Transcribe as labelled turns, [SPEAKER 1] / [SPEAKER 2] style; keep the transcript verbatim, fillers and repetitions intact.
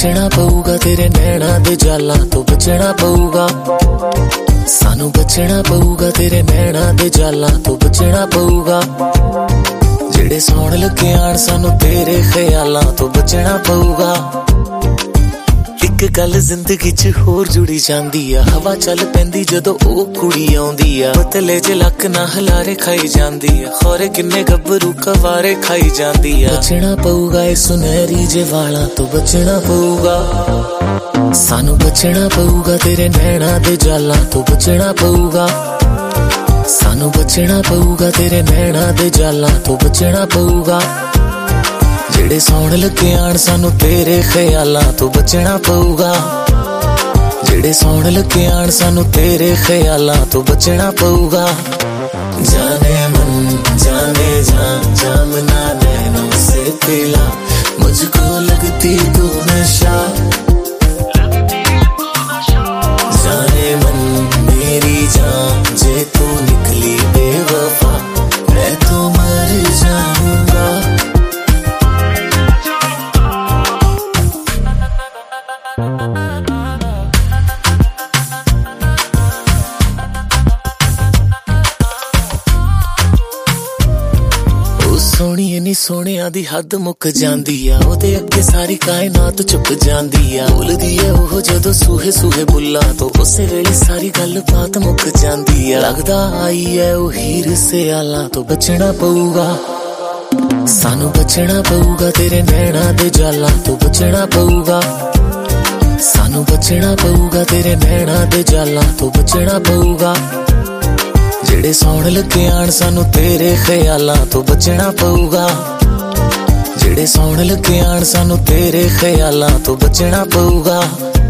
[SPEAKER 1] बचना पऊगा, तेरे नैना दे जालां तो बचना पऊगा, सानू बचना पऊगा, तेरे नैना दे जालां तो बचना पऊगा, जेड़े सौण लगे आण सानू तेरे ख्यालां तो बचना पऊगा। एक गल जिंदगी च होर जुड़ी जांदी आ, हवा चल पैंदी जदों ओ कुड़ी आउंदी आ, पतले च लक ना हलारे खाई जांदी आ, खौरे किन्ने गब्बरू कवारे खाई जांदी आ। बचना पऊगा ए सुनहरी जे वालां तो बचना पऊगा, सानू बचना पऊगा, तेरे नैना दे जालां तो बचना पऊगा, सानू बचना पऊगा, तेरे नैना दे जालां तो बचना पऊगा, जेड़े सौण लगे आण सानू तेरे ख्यालां तो बचना पऊगा, जेड़े सौण लगे आण सानू तेरे ख्यालां तो बचना पऊगा। जाने मन जाने जा जामना नैनों से पिला, मुझको लगती तू नशा, जाने मन मेरी जान जे तू निकली बेवफा, मैं तो मर जाऊंगा। सोहणीए नी सोहणिया दी हद मुक जांदी आ, ओदे अगे सारी कायनात चुप जांदी आ, बोलदी ऐ ओह जदों सूहे सूहे बुल्ला तो उसे वेले सारी गल बात मुक जांदी आ, लगदा आई ऐ ओ हीर सियालां तो बचना पऊगा, सानू बचना पऊगा, तेरे नैना दे जालां तो बचना पऊगा, सानू बचना पऊगा, तेरे नैना दे जालां तो बचना पऊगा, जेड़े सौण लगे आण सानू तेरे ख्यालां तो बचना पऊगा, जेड़े सौण लगे आण सानू तेरे ख्यालां तो बचना पऊगा।